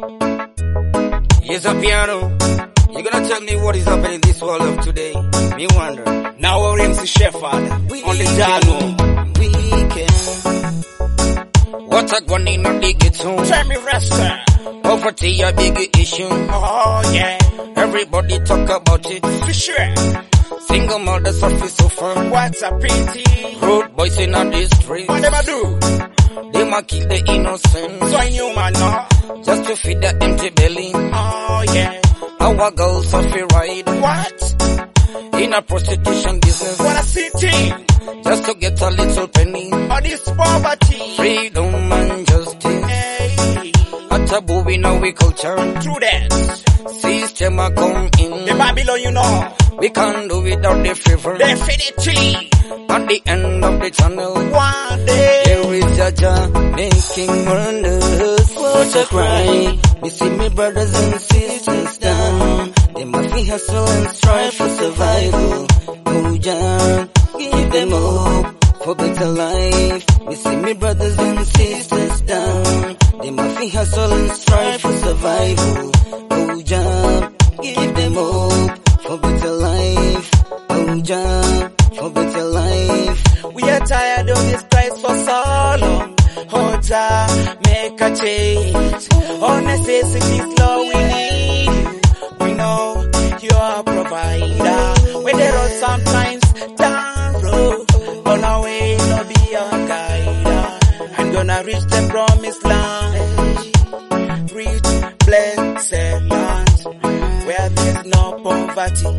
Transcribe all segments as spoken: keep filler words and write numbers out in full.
Yes, a piano. You gonna tell me what is happening in this world of today? Me wonder. Now we're M C Shepherd on the Jano. Weekend. What a one in a big tune. Tell me Rasta. Poverty a big issue. Oh yeah. Everybody talk about it. For sure. Single mothers suffer so far. What a pity. Road boys in the streets. What them a do? They might kill the innocent. So I knew man now. Just to feed the empty belly. Oh yeah. Our girls suffer ride. What? In a prostitution business. What a city. Just to get a little penny. Oh, this poverty. Freedom and justice. Hey. A taboo in our culture. True that. System a come in. The Babylon, you know. We can't do without the favor. Definitely. At the end of the tunnel. One day. There is Jaja making wonders. What a cry. We see me brothers and sisters down. They must be hustle and strive for survival. Oh Jah, give them hope for better life. We see me brothers and sisters down. They must be hustle and strive for survival. Oh Jah, give them hope for better life. Oh Jah, for better life. We are tired of this price for so long. Oh Jah, make a change. All necessities, Lord, we need you. We know you are a provider. When the road sometimes down road, on our way, Lord, be our guide. I'm gonna reach the promised land. Reach blessed land where there's no poverty,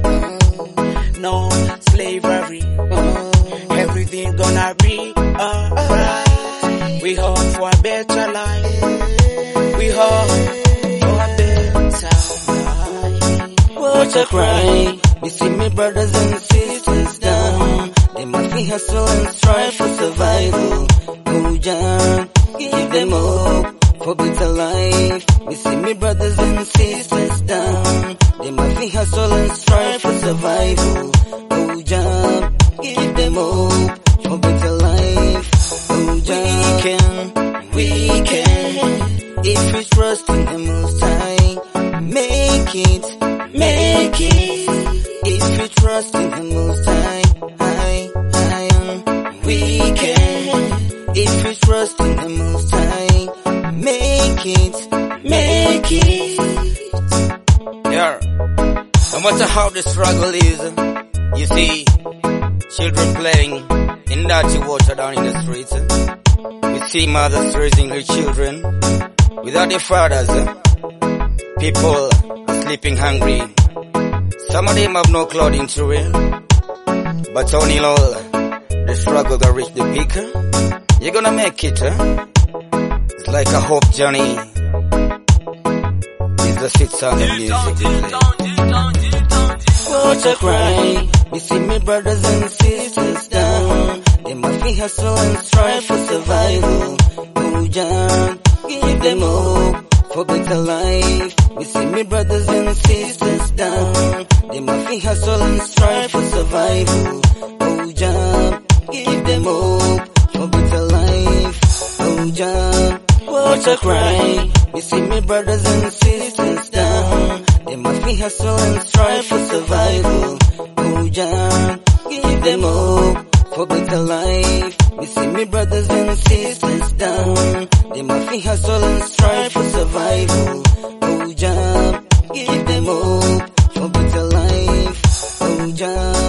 no slavery. Everything gonna be alright. We hope for a better life. We hope for a better life. What a cry. We see me brothers and sisters down. They must be hustle and strive for survival. Oh Jah, give them hope for better life. We see me brothers and sisters down. They must be hustle and strive for survival. Oh Jah, give them hope for better life. Oh Jah, we can, we can. If we trust in the Most High, make it, make it. If we trust in the Most High, I, I am, we can. If we trust in the Most High, make it, make it. Yeah. No matter how the struggle is, you see, children playing in dirty water down in the streets. We see mothers raising their children without their fathers. People are sleeping hungry. Some of them have no clothing to wear. But only all the struggle that reach the peak. You're gonna make it. Huh? It's like a hope journey. It's the sweet sound of music. What a cry. We see me brothers and sisters down. They must be hustle and strive for survival. Oh Jah, give them hope for better life. We see me brothers and sisters down. They must be hustle and strive for survival. Oh Jah, give them hope for better life. Oh Jah, what a cry. We see me brothers and sisters down. They must be hustle and strive for survival. Oh Jah, give them hope for better life. We see me brothers and sisters down. They must be hustle and strive for survival. Oh Jah, give them hope for better life. Oh Jah.